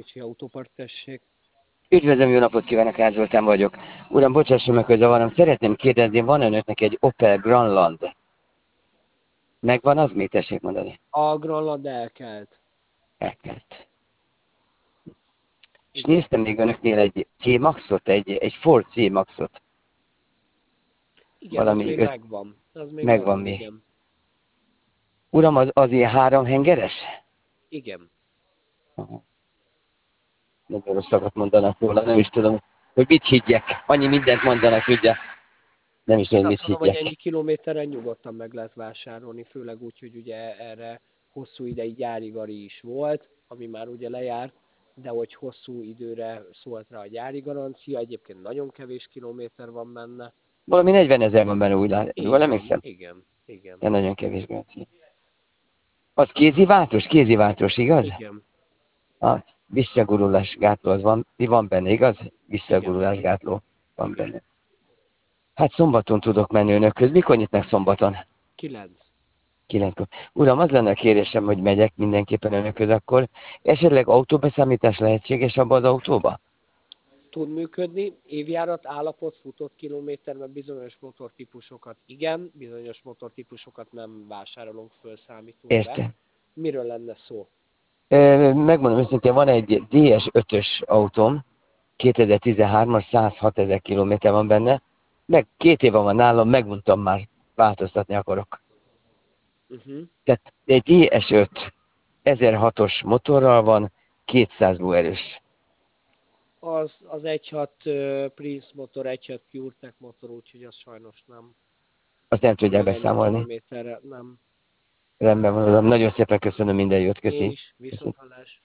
Kocsi Autópart, tessék. Üdvözlöm, jó napot kívánok, Ács Zoltán vagyok. Uram, bocsásson meg, hogy zavarom. Szeretném kérdezni, van önöknek egy Opel Grandland? Megvan az? Mit tessék mondani? A Granlad elkelt. Elkelt. És Igen. néztem még önöknél egy C-Maxot, egy Ford C-Maxot. Igen, az Valami még megvan. Az még megvan megvan, mi. igen. Uram, az ilyen háromhengeres? Igen. Aha. Nagyon rosszakat mondanak róla, nem is tudom, hogy mit higgyek. Annyi mindent mondanak, ugye? Nem is Én tudom, azt mit mondom, hogy higgyek. ennyi kilométeren nyugodtan meg lehet vásárolni, főleg úgy, hogy ugye erre hosszú ideig gyári gari is volt, ami már ugye lejárt, de hogy hosszú időre szólt rá a gyári garancia, egyébként nagyon kevés kilométer van benne. Valami 40 000 van benne, úgy lát. Jól Így van, emlékszem? igen, igen, De nagyon kevés garancia. Az kéziváltós, igaz? igen, A visszagurulás gátló az van, mi van benne, igaz? igen. Visszagurulás gátló van benne. Hát szombaton tudok menni önökhöz. Mikor nyitnak szombaton? 9. 9-kor. Uram, az lenne a kérésem, hogy megyek mindenképpen önökhöz akkor. Esetleg autóbeszámítás lehetséges abba az autóba? Tud működni, évjárat, állapot, futott kilométerben bizonyos motortípusokat igen, bizonyos motortípusokat nem vásárolunk föl, számítunk be. Értem. Miről lenne szó? Megmondom őszintén, van egy DS5-ös autóm, 2013-as, 106 000 kilométer van benne, meg 2 éve van nálam, megmondtam már, változtatni akarok. Uh-huh. Tehát egy DS5 1006-os motorral van, 200 lóerős. Az 1.6 Prince motor, 1.6 PureTech motor, úgyhogy az sajnos nem, Azt nem nem tudják megy ennyi beszámolni. kilométerre, nem. Rendben van, uram. Nagyon szépen köszönöm, minden jót, Én köszi. is, Köszi. viszonthallás.